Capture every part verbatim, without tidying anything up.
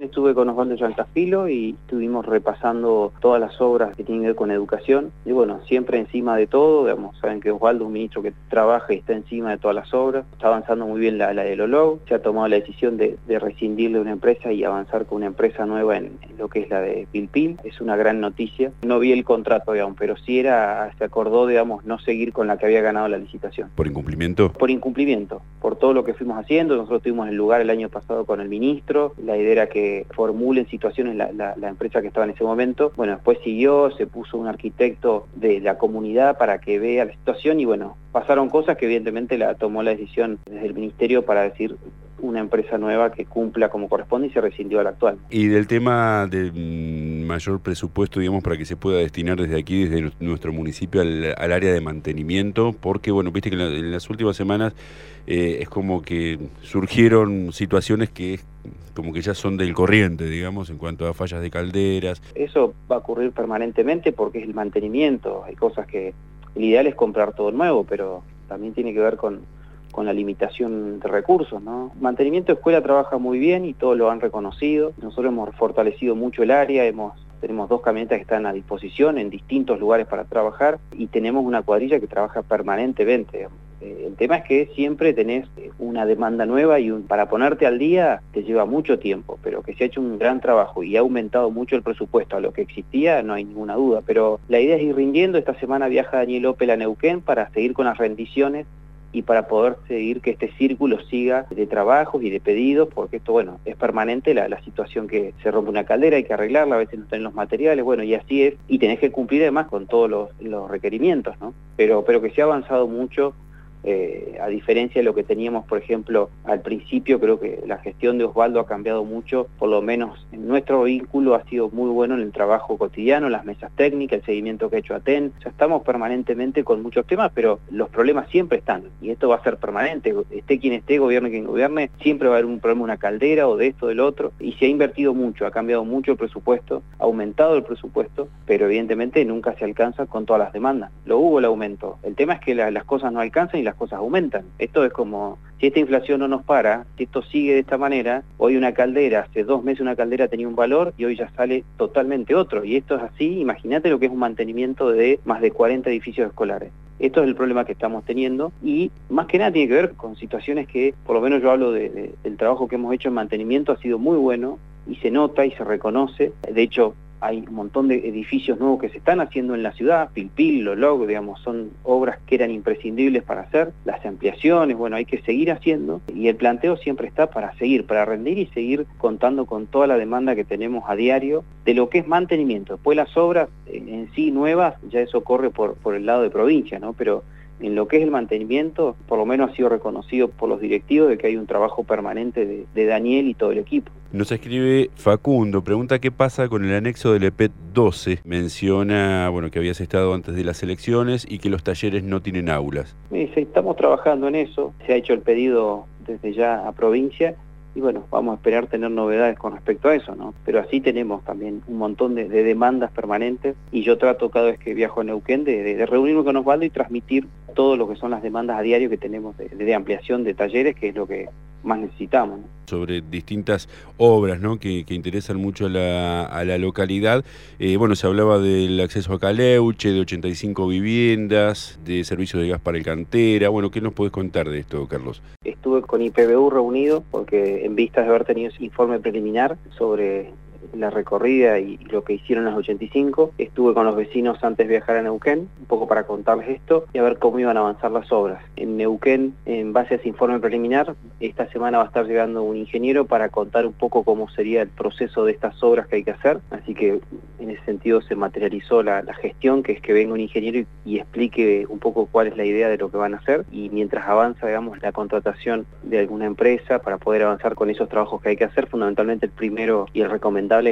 Estuve con Osvaldo Yantafilo y estuvimos repasando todas las obras que tienen que ver con educación. Y bueno, siempre encima de todo, digamos, saben que Osvaldo es un ministro que trabaja y está encima de todas las obras. Está avanzando muy bien la, la del OLOG. Se ha tomado la decisión de, de rescindir de una empresa y avanzar con una empresa nueva en, en lo que es la de Pilpil. Es una gran noticia. No vi el contrato, digamos, pero sí era, se acordó, digamos, no seguir con la que había ganado la licitación. ¿Por incumplimiento? Por incumplimiento, por todo lo que fuimos haciendo. Nosotros tuvimos el lugar el año pasado con el ministro. La idea era que formulen situaciones la, la, la empresa que estaba en ese momento. Bueno, después siguió, se puso un arquitecto de la comunidad para que vea la situación y bueno, pasaron cosas que evidentemente la tomó la decisión desde el ministerio para decir una empresa nueva que cumpla como corresponde y se rescindió a la actual. Y del tema del mayor presupuesto, digamos, para que se pueda destinar desde aquí, desde nuestro municipio, al, al área de mantenimiento, porque, bueno, viste que en, la, en las últimas semanas eh, es como que surgieron situaciones que como que ya son del corriente, digamos, en cuanto a fallas de calderas. Eso va a ocurrir permanentemente porque es el mantenimiento. Hay cosas que el ideal es comprar todo nuevo, pero también tiene que ver con con la limitación de recursos, ¿no? Mantenimiento de escuela trabaja muy bien y todos lo han reconocido. Nosotros hemos fortalecido mucho el área, hemos tenemos dos camionetas que están a disposición en distintos lugares para trabajar y tenemos una cuadrilla que trabaja permanentemente. Eh, el tema es que siempre tenés una demanda nueva y un, para ponerte al día te lleva mucho tiempo, pero que se ha hecho un gran trabajo y ha aumentado mucho el presupuesto a lo que existía, no hay ninguna duda. Pero la idea es ir rindiendo. Esta semana viaja Daniel Opel a Neuquén para seguir con las rendiciones y para poder seguir que este círculo siga de trabajos y de pedidos, porque esto, bueno, es permanente la, la situación que se rompe una caldera, hay que arreglarla, a veces no tienen los materiales, bueno, y así es, y tenés que cumplir además con todos los, los requerimientos, ¿no? Pero, pero que se ha avanzado mucho. Eh, a diferencia de lo que teníamos, por ejemplo, al principio, creo que la gestión de Osvaldo ha cambiado mucho, por lo menos en nuestro vínculo ha sido muy bueno en el trabajo cotidiano, las mesas técnicas, el seguimiento que ha hecho ATEN. O sea, estamos permanentemente con muchos temas, pero los problemas siempre están, y esto va a ser permanente, esté quien esté, gobierne quien gobierne, siempre va a haber un problema, una caldera o de esto, del otro, y se ha invertido mucho, ha cambiado mucho el presupuesto, ha aumentado el presupuesto, pero evidentemente nunca se alcanza con todas las demandas. Lo hubo el aumento, el tema es que la, las cosas no alcanzan y las cosas aumentan. Esto es como, si esta inflación no nos para, si esto sigue de esta manera, hoy una caldera, hace dos meses una caldera tenía un valor y hoy ya sale totalmente otro, y esto es así. Imagínate lo que es un mantenimiento de más de cuarenta edificios escolares. Esto es el problema que estamos teniendo y más que nada tiene que ver con situaciones que, por lo menos yo hablo de, de, del trabajo que hemos hecho en mantenimiento, ha sido muy bueno y se nota y se reconoce. De hecho, hay un montón de edificios nuevos que se están haciendo en la ciudad, Pilpil, Lolog, digamos, son obras que eran imprescindibles para hacer, las ampliaciones, bueno, hay que seguir haciendo y el planteo siempre está para seguir, para rendir y seguir contando con toda la demanda que tenemos a diario de lo que es mantenimiento. Después las obras en sí nuevas, ya eso corre por, por el lado de provincia, ¿no? Pero en lo que es el mantenimiento, por lo menos ha sido reconocido por los directivos de que hay un trabajo permanente de, de Daniel y todo el equipo. Nos escribe Facundo, pregunta qué pasa con el anexo del E P E T doce. Menciona, bueno, que habías estado antes de las elecciones y que los talleres no tienen aulas. Sí, estamos trabajando en eso, se ha hecho el pedido desde ya a provincia y bueno, vamos a esperar tener novedades con respecto a eso, ¿no? Pero así tenemos también un montón de, de demandas permanentes y yo trato cada vez que viajo a Neuquén de, de, de reunirme con Osvaldo y transmitir todo lo que son las demandas a diario que tenemos de, de ampliación de talleres, que es lo que más necesitamos, ¿no? Sobre distintas obras, ¿no?, que, que interesan mucho a la, a la localidad. Eh, bueno, se hablaba del acceso a Caleuche, de ochenta y cinco viviendas, de servicio de gas para el Cantera. Bueno, ¿qué nos podés contar de esto, Carlos? Estuve con I P B U reunido porque en vistas de haber tenido ese informe preliminar sobre la recorrida y lo que hicieron las ochenta y cinco, estuve con los vecinos antes de viajar a Neuquén, un poco para contarles esto y a ver cómo iban a avanzar las obras. En Neuquén, en base a ese informe preliminar, esta semana va a estar llegando un ingeniero para contar un poco cómo sería el proceso de estas obras que hay que hacer, así que en ese sentido se materializó la, la gestión, que es que venga un ingeniero y, y explique un poco cuál es la idea de lo que van a hacer, y mientras avanza, digamos, la contratación de alguna empresa para poder avanzar con esos trabajos que hay que hacer, fundamentalmente el primero y el recomendable es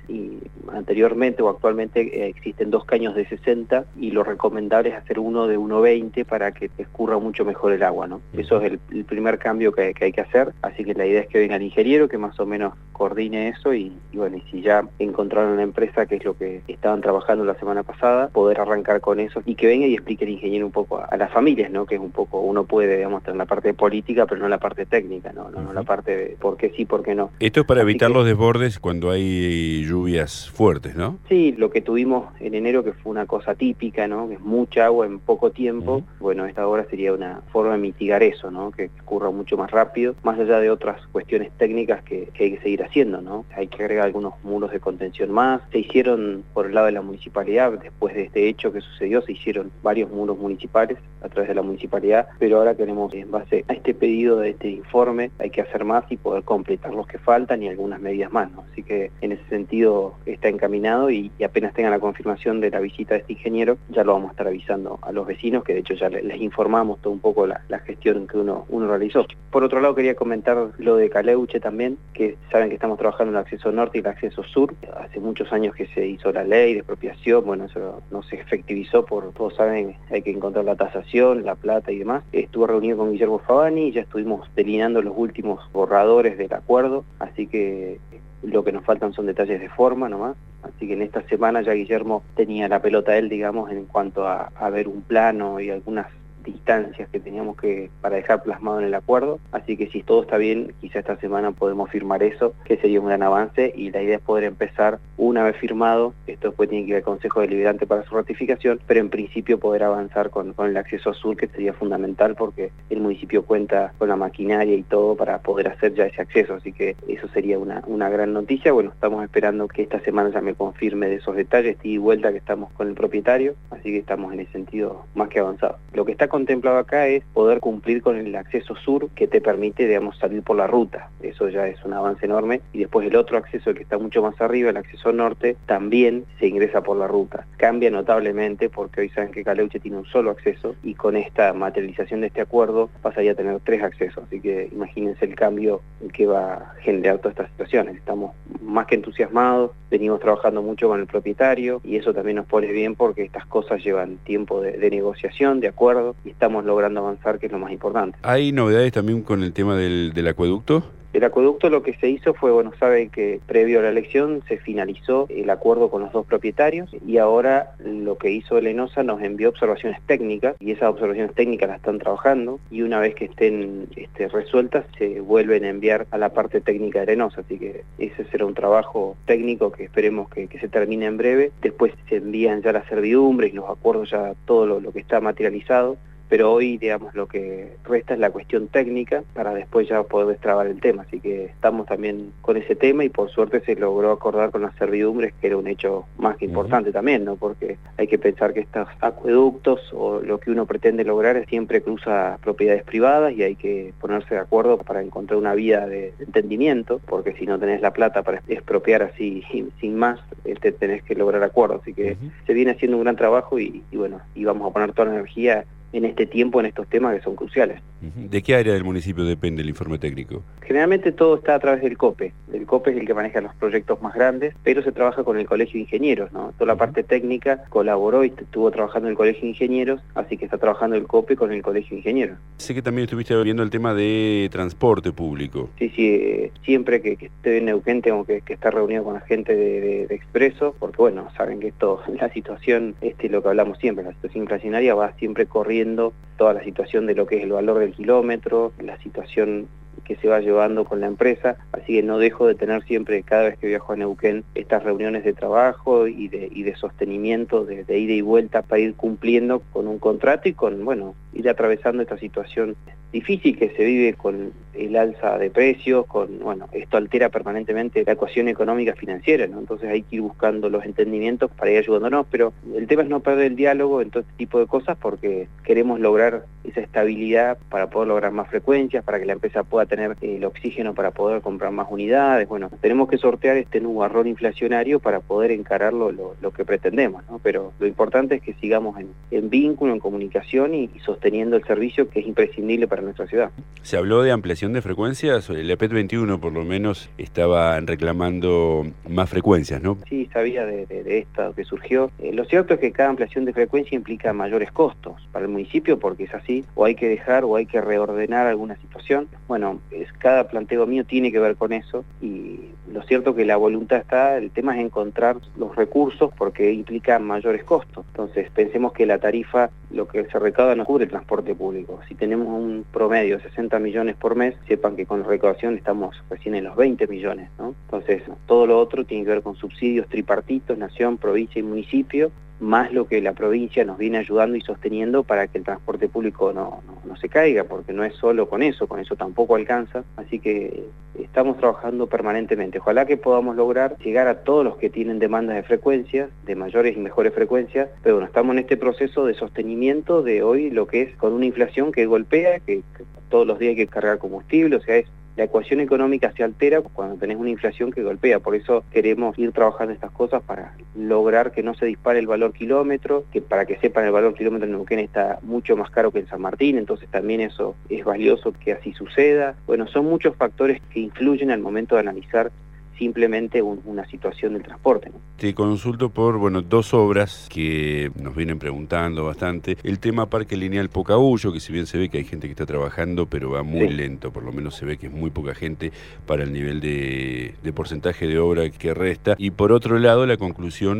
y anteriormente o actualmente eh, existen dos caños de sesenta y lo recomendable es hacer uno de uno veinte para que te escurra mucho mejor el agua, ¿no? Eso es el, el primer cambio que, que hay que hacer, así que la idea es que venga el ingeniero que más o menos coordine eso y, y bueno, y si ya encontraron una empresa, que es lo que estaban trabajando la semana pasada, poder arrancar con eso y que venga y explique el ingeniero un poco a, a las familias, ¿no? Que es un poco, uno puede, digamos, tener la parte política, pero no la parte técnica, ¿no? No, no la parte de por qué sí, por qué no. Esto es para Así evitar que, los desbordes cuando hay lluvias fuertes, ¿no? sí, lo que tuvimos en enero, que fue una cosa típica, ¿no? Que es mucha agua en poco tiempo. Uh-huh. Bueno, esta ahora sería una forma de mitigar eso, ¿no? Que escurra mucho más rápido, más allá de otras cuestiones técnicas que, que hay que seguir haciendo, ¿no? Hay que agregar algunos muros de contención más. Se hicieron por el lado de la municipalidad, después de este hecho que sucedió, se hicieron varios muros municipales a través de la municipalidad, pero ahora queremos, en base a este pedido de este informe, hay que hacer más y poder completar los que faltan y algunas medidas más, ¿no? Así que en ese sentido está encaminado y, y apenas tenga la confirmación de la visita de este ingeniero, ya lo vamos a estar avisando a los vecinos, que de hecho ya les, les informamos todo un poco la, la gestión que uno, uno realizó. Por otro lado, quería comentar lo de Caleuche también, que saben que estamos trabajando en el acceso norte y el acceso sur. Hace muchos años que se hizo la ley de expropiación, bueno, eso no se efectivizó por, todos saben, hay que encontrar la tasación, la plata y demás. Estuve reunido con Guillermo Favani y ya estuvimos delineando los últimos borradores del acuerdo, así que lo que nos faltan son detalles de forma nomás, así que en esta semana ya Guillermo tenía la pelota él, digamos, en cuanto a, a ver un plano y algunas distancias que teníamos que para dejar plasmado en el acuerdo, así que si todo está bien, quizá esta semana podemos firmar eso, que sería un gran avance, y la idea es poder empezar una vez firmado, esto después tiene que ir al Consejo Deliberante para su ratificación, pero en principio poder avanzar con, con el acceso sur, que sería fundamental porque el municipio cuenta con la maquinaria y todo para poder hacer ya ese acceso, así que eso sería una, una gran noticia. Bueno, estamos esperando que esta semana ya me confirme de esos detalles, y de vuelta que estamos con el propietario, así que estamos en ese sentido más que avanzados. Lo que está contemplado acá es poder cumplir con el acceso sur, que te permite, digamos, salir por la ruta. Eso ya es un avance enorme. Y después el otro acceso, el que está mucho más arriba, el acceso norte, también se ingresa por la ruta. Cambia notablemente porque hoy saben que Caleuche tiene un solo acceso y con esta materialización de este acuerdo pasaría a tener tres accesos. Así que imagínense el cambio que va a generar todas estas situaciones. Estamos más que entusiasmados, venimos trabajando mucho con el propietario y eso también nos pone bien porque estas cosas llevan tiempo de, de negociación, de acuerdo, y estamos logrando avanzar, que es lo más importante. ¿Hay novedades también con el tema del, del acueducto? El acueducto, lo que se hizo fue, bueno, saben que previo a la elección se finalizó el acuerdo con los dos propietarios y ahora lo que hizo el ENOSA nos envió observaciones técnicas y esas observaciones técnicas las están trabajando y una vez que estén este, resueltas se vuelven a enviar a la parte técnica de ENOSA, así que ese será un trabajo técnico que esperemos que, que se termine en breve. Después se envían ya las servidumbres y los acuerdos, ya todo lo, lo que está materializado. Pero hoy, digamos, lo que resta es la cuestión técnica para después ya poder destrabar el tema. Así que estamos también con ese tema y por suerte se logró acordar con las servidumbres, que era un hecho más que importante uh-huh. también, ¿no? Porque hay que pensar que estos acueductos o lo que uno pretende lograr siempre cruza propiedades privadas y hay que ponerse de acuerdo para encontrar una vía de entendimiento, porque si no tenés la plata para expropiar así sin más, este, tenés que lograr acuerdos. Así que uh-huh. se viene haciendo un gran trabajo y, y bueno, y vamos a poner toda la energía en este tiempo, en estos temas que son cruciales. ¿De qué área del municipio depende el informe técnico? Generalmente todo está a través del COPE. El COPE es el que maneja los proyectos más grandes, pero se trabaja con el Colegio de Ingenieros, ¿no? Toda la parte técnica colaboró y estuvo trabajando en el Colegio de Ingenieros, así que está trabajando el COPE con el Colegio de Ingenieros. Sé que también estuviste viendo el tema de transporte público. Sí, sí, eh, siempre que, que esté en Neuquén tengo que, que estar reunido con la gente de, de, de Expreso, porque bueno, saben que esto, la situación, este lo que hablamos siempre, la situación inflacionaria va siempre corriendo toda la situación de lo que es el valor del kilómetro, la situación que se va llevando con la empresa, así que no dejo de tener siempre, cada vez que viajo a Neuquén, estas reuniones de trabajo y de, y de sostenimiento, de, de ida y vuelta para ir cumpliendo con un contrato y con, bueno, ir atravesando esta situación difícil que se vive con el alza de precios, con, bueno, esto altera permanentemente la ecuación económica financiera, ¿no? Entonces hay que ir buscando los entendimientos para ir ayudándonos, pero el tema es no perder el diálogo en todo este tipo de cosas porque queremos lograr esa estabilidad para poder lograr más frecuencias, para que la empresa pueda tener el oxígeno para poder comprar más unidades. Bueno, tenemos que sortear este nubarrón inflacionario para poder encararlo lo, lo que pretendemos, ¿no? Pero lo importante es que sigamos en, en vínculo, en comunicación y, y sosteniendo el servicio que es imprescindible para nuestra ciudad. Se habló de ampliación ampliación de frecuencias, la P E T veintiuno por lo menos estaba reclamando más frecuencias, ¿no? Sí, sabía de, de, de esta que surgió. Eh, lo cierto es que cada ampliación de frecuencia implica mayores costos para el municipio, porque es así, o hay que dejar o hay que reordenar alguna situación. Bueno, es, cada planteo mío tiene que ver con eso, y lo cierto que la voluntad está, el tema es encontrar los recursos porque implica mayores costos. Entonces pensemos que la tarifa, lo que se recauda no cubre el transporte público. Si tenemos un promedio de sesenta millones por mes, sepan que con la recaudación estamos recién en los veinte millones, ¿no? Entonces todo lo otro tiene que ver con subsidios tripartitos, nación, provincia y municipio, más lo que la provincia nos viene ayudando y sosteniendo para que el transporte público no, no, no se caiga, porque no es solo con eso, con eso tampoco alcanza. Así que estamos trabajando permanentemente. Ojalá que podamos lograr llegar a todos los que tienen demandas de frecuencias, de mayores y mejores frecuencias, pero bueno, estamos en este proceso de sostenimiento de hoy, lo que es con una inflación que golpea, que, que todos los días hay que cargar combustible, o sea, es la ecuación económica se altera cuando tenés una inflación que golpea. Por eso queremos ir trabajando estas cosas para lograr que no se dispare el valor kilómetro, que para que sepan el valor kilómetro en Neuquén está mucho más caro que en San Martín, entonces también eso es valioso que así suceda. Bueno, son muchos factores que influyen al momento de analizar simplemente un, una situación del transporte, ¿no? Te consulto por, bueno, dos obras que nos vienen preguntando bastante. El tema Parque Lineal Pocahuyo, que si bien se ve que hay gente que está trabajando, pero va muy sí. lento, por lo menos se ve que es muy poca gente para el nivel de, de porcentaje de obra que resta. Y por otro lado, la conclusión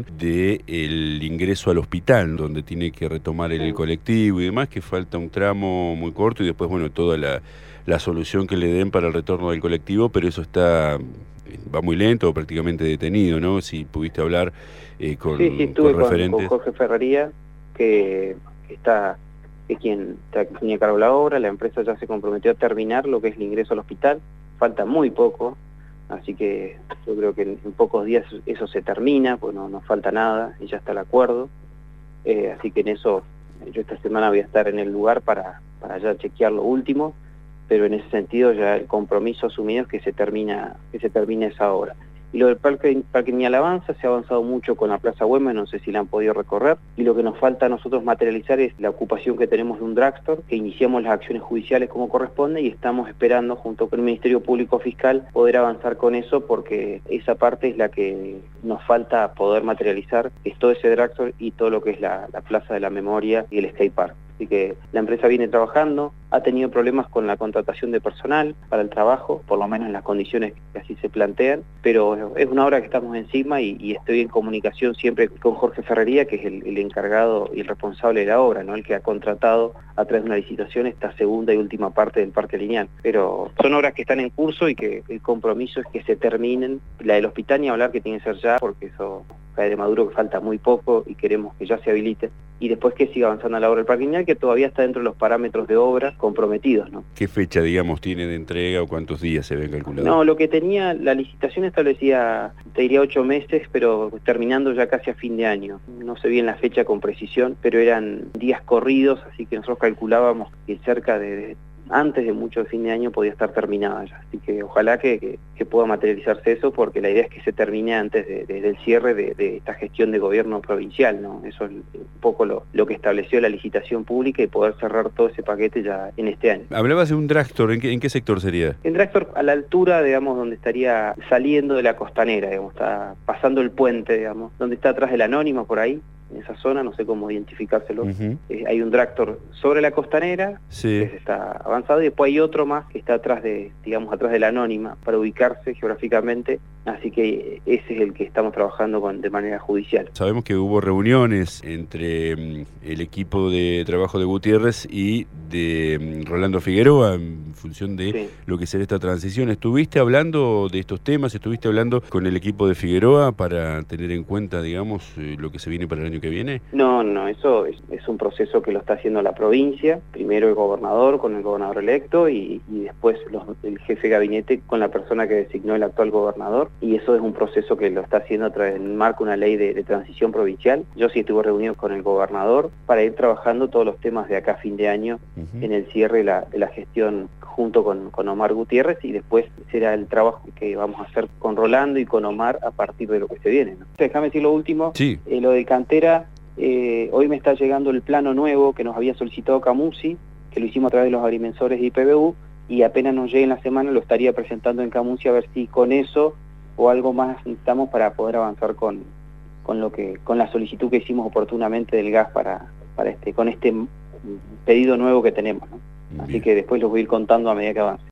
del ingreso al hospital, donde tiene que retomar el sí. colectivo y demás, que falta un tramo muy corto y después, bueno, toda la, la solución que le den para el retorno del colectivo, pero eso está... va muy lento o prácticamente detenido, ¿no? Si pudiste hablar eh, con, sí, sí, estuve con referentes. Con, con Jorge Ferrería, que, que está, que es quien está quien a cargo de la obra. La empresa ya se comprometió a terminar lo que es el ingreso al hospital. Falta muy poco, así que yo creo que en, en pocos días eso se termina, pues no nos falta nada y ya está el acuerdo. Eh, así que en eso yo esta semana voy a estar en el lugar para, para ya chequear lo último. Pero en ese sentido ya el compromiso asumido es que se termina que se termine esa obra. Y lo del Parque, parque Lineal avanza, se ha avanzado mucho con la Plaza Güemes, no sé si la han podido recorrer, y lo que nos falta a nosotros materializar es la ocupación que tenemos de un drugstore, que iniciamos las acciones judiciales como corresponde y estamos esperando junto con el Ministerio Público Fiscal poder avanzar con eso, porque esa parte es la que nos falta poder materializar, que es todo ese drugstore y todo lo que es la, la Plaza de la Memoria y el Skate Park. Así que la empresa viene trabajando, ha tenido problemas con la contratación de personal para el trabajo, por lo menos en las condiciones que así se plantean, pero es una obra que estamos encima y, y estoy en comunicación siempre con Jorge Ferrería, que es el, el encargado y el responsable de la obra, ¿no? El que ha contratado a través de una licitación esta segunda y última parte del Parque Lineal. Pero son obras que están en curso y que el compromiso es que se terminen. La del hospital ni hablar, que tiene que ser ya, porque eso cae de Maduro, que falta muy poco y queremos que ya se habilite. Y después que siga avanzando la obra del Parque Lineal, que todavía está dentro de los parámetros de obra comprometidos, ¿no? ¿Qué fecha, digamos, tiene de entrega o cuántos días se ven calculados? No, lo que tenía, la licitación establecía, te diría ocho meses, pero terminando ya casi a fin de año. No sé bien la fecha con precisión, pero eran días corridos, así que nosotros calculábamos que cerca de... de antes de mucho de fin de año podía estar terminada ya, así que ojalá que, que, que pueda materializarse eso, porque la idea es que se termine antes de, de, del cierre de, de esta gestión de gobierno provincial, ¿no? Eso es un poco lo, lo que estableció la licitación pública y poder cerrar todo ese paquete ya en este año. Hablabas de un drugstore, ¿en qué, en qué sector sería? El drugstore a la altura, digamos, donde estaría saliendo de la costanera, digamos, está pasando el puente, digamos, donde está atrás del Anónima, por ahí, en esa zona, no sé cómo identificárselo. Uh-huh. eh, hay un drugstore sobre la costanera, sí. que está avanzado, y después hay otro más que está atrás de, digamos, atrás de la Anónima, para ubicarse geográficamente, así que ese es el que estamos trabajando con, de manera judicial. Sabemos que hubo reuniones entre um, el equipo de trabajo de Gutiérrez y de um, Rolando Figueroa en función de sí. lo que será esta transición. ¿Estuviste hablando de estos temas? ¿Estuviste hablando con el equipo de Figueroa para tener en cuenta, digamos, eh, lo que se viene para el año que viene? No, no, eso es, es un proceso que lo está haciendo la provincia, primero el gobernador con el gobernador electo y, y después los, el jefe de gabinete con la persona que designó el actual gobernador, y eso es un proceso que lo está haciendo a través del marco de una ley de, de transición provincial. Yo sí estuve reunido con el gobernador para ir trabajando todos los temas de acá a fin de año uh-huh. en el cierre de la, de la gestión junto con, con Omar Gutiérrez, y después será el trabajo que vamos a hacer con Rolando y con Omar a partir de lo que se viene, ¿no? Déjame decir lo último, sí. eh, lo de Cantera. Eh, hoy me está llegando el plano nuevo que nos había solicitado Camusi, que lo hicimos a través de los agrimensores de I P B U, y apenas nos llegue en la semana lo estaría presentando en Camuncia a ver si con eso o algo más necesitamos para poder avanzar con, con lo que con la solicitud que hicimos oportunamente del gas para, para este con este pedido nuevo que tenemos, ¿no? Así Bien. que después los voy a ir contando a medida que avance.